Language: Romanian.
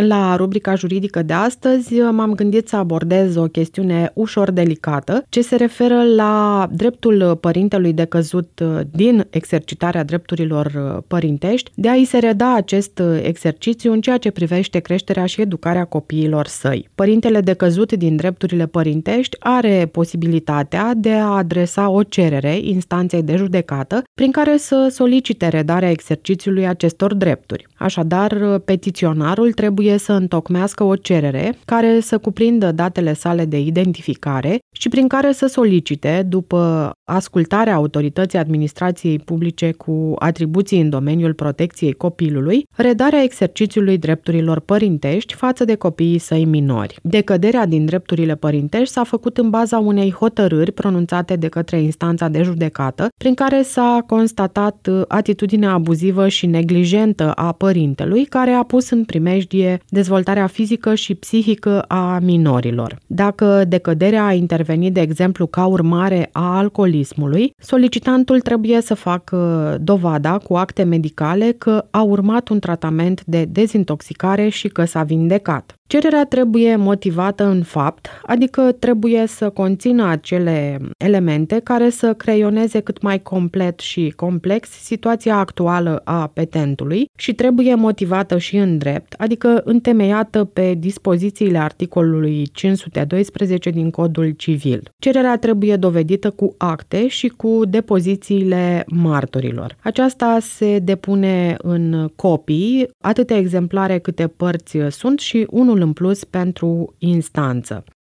la rubrica juridică de astăzi m-am gândit să abordez o chestiune ușor delicată, ce se referă la dreptul părintelui decăzut din exercitarea drepturilor părintești de a-i se reda acest exercițiu în ceea ce privește creșterea și educarea copiilor săi. Părintele decăzut din drepturile părintești are posibilitatea de a adresa o cerere instanței de judecată prin care să solicite redarea exercițiului acestor drepturi. Așadar, petiționarul trebuie să întocmească o cerere care să cuprindă datele sale de identificare și prin care să solicite, după ascultarea autorității administrației publice cu atribuții în domeniul protecției copilului, redarea exercițiului drepturilor părintești față de copiii săi minori. Decăderea din drepturile părintești s-a făcut în baza unei hotărâri pronunțate de către instanța de judecată, prin care s-a constatat atitudinea abuzivă și neglijentă a părintelui, care a pus în primejdie dezvoltarea fizică și psihică a minorilor. Dacă decăderea a intervenit, de exemplu, ca urmare a alcoolismului, solicitantul trebuie să facă dovada cu acte medicale că a urmat un tratament de dezintoxicare și că s-a vindecat. Cererea trebuie motivată în fapt, adică trebuie să conțină acele elemente care să creioneze cât mai complet și complex situația actuală a petentului și trebuie motivată și în drept, adică întemeiată pe dispozițiile articolului 512 din Codul Civil. Cererea trebuie dovedită cu acte și cu depozițiile martorilor. Aceasta se depune în copii, atâtea exemplare câte părți sunt și unul în plus pentru instanță.